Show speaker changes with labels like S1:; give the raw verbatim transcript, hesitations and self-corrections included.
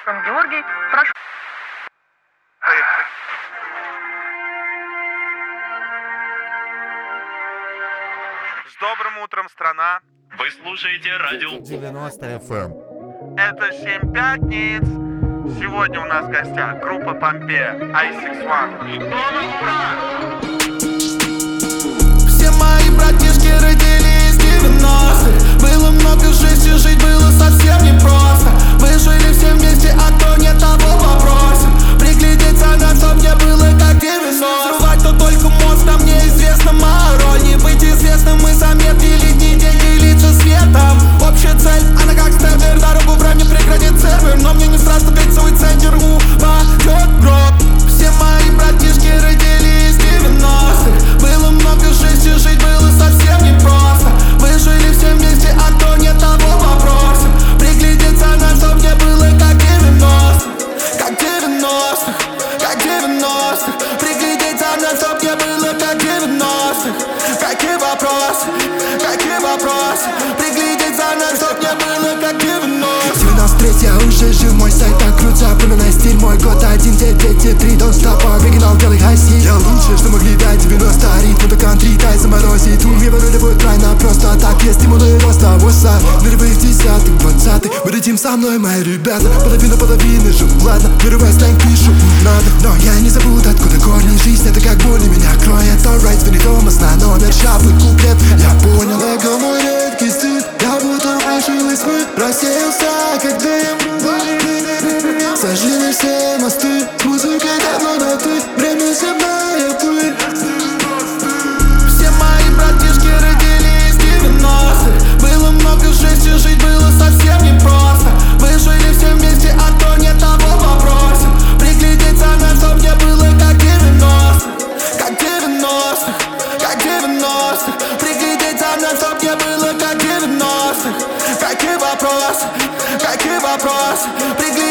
S1: Сан Георгий, прошу.
S2: С добрым утром, страна!
S3: Вы слушаете радио
S4: девяносто эф эм.
S2: Это семь пятниц. Сегодня у нас в гостях группа Помпея, ай сикс один.
S5: Все мои братишки родились в девяностых. Было много жести, жить было совсем непросто. Мы жили все вместе, а кто не того попросим. Приглядеться нам, чтоб мне было как девяносто. Взрывать то только мозг, нам неизвестна моя роль. Не быть известным, мы сами пили дни, деньги, лица светом. Общая цель, она как стендер. Дорогу в раме преградит сервер. Но мне не страшно бить свой центр. Упадет гроб. Все мои братишки родились в девяностых. Было много жести, жить было совсем непросто. Мы жили все вместе, а кто не того попросим. Приглядеться нам, чтоб мне было как девяностых. Как девяностых, как девяностых. Приглядеться нам, чтоб мне было как девяностых. Какие вопросы, какие вопросы. Приглядеться нам, чтоб мне было как девяностых. девяносто третий, я уже жил, мой сайт так крутится. Променай стиль, мой год один девять три. Don't stop, оригинал белый хай-си. Я лучше, что могли дать девяносто. Ритм до кантри, тай заморозить. У меня вроде будет тройно, просто так. Есть стимулы роста, восса. Нулевых десятых, двадцатых. Вы летим со мной, мои ребята. Половину половины жил, ладно. Мировой сленг пишу, надо. Но я не забуду, откуда корни. Жизнь это как боль, меня кроет. Alright, звонит Томас на номер, шаблы, куплет. Я понял, эго мой редкий стиль. Я будто вышел из тьмы, рассеялся, как дым. Сожгли все мосты, с музыкой давно на ты. Время земная пыль. Все мои братишки родились в девяностых. Было много жести, жить было совсем непросто. Мы жили все вместе, а кто не того попросим. Приглядеться нам, чтоб мне было как девяностых. Как девяностых, как девяностых. Приглядеться нам, чтоб мне было как девяностых. Какие вопросы, какие вопросы. Приглядеться